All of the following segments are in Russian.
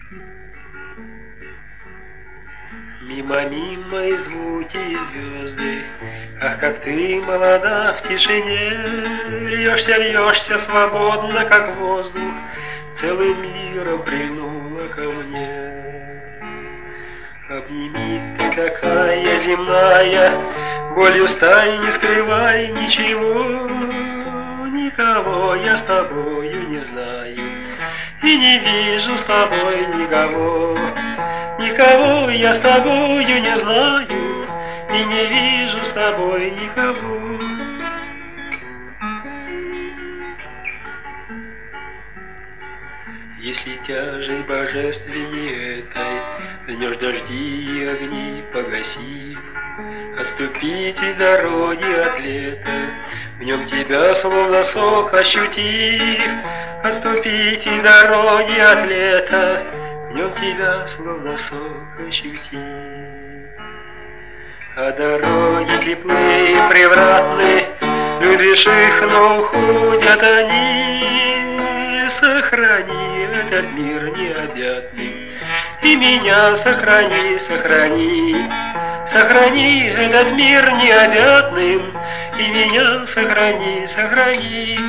Мимо и звуки и звезды, ах, как ты молода в тишине, льешься свободно, как воздух, целым миром прильнула ко мне. Обними ты, какая земная, болью стай, не скрывай ничего, никого я с тобою не знаю, и не вижу с тобой никого. Никого я с тобою не знаю, и не вижу с тобой никого. Если тяжесть божественней этой, днешь дожди и огни погасив, отступите дороги от лета, в нем тебя словно сок ощутив. Отступите дороги от лета, в нем тебя словно сок ощутив. А дороги теплые и превратны, любишь их, но уходят они. Сохрани этот мир необъятный, и меня сохрани, сохрани. Сохрани этот мир необъятным, и меня сохрани, сохрани.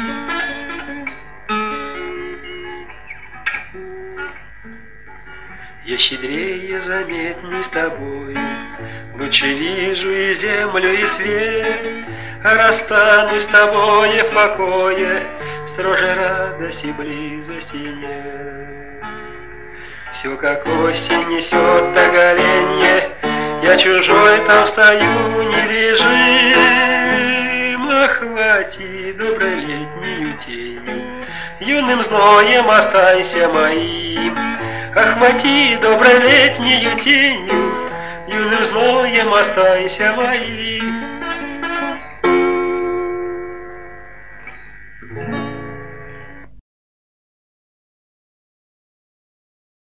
Я щедрее, заметней с тобой, лучше вижу и землю, и свет, а расстанусь с тобой в покое, строже радости близости нет. Все, как осень несет до голенья, я чужой там стою недвижим. Охвати доброй летнюю тенью, юным зноем останься моим. Охвати доброй летнюю тенью, юным зноем останься моим.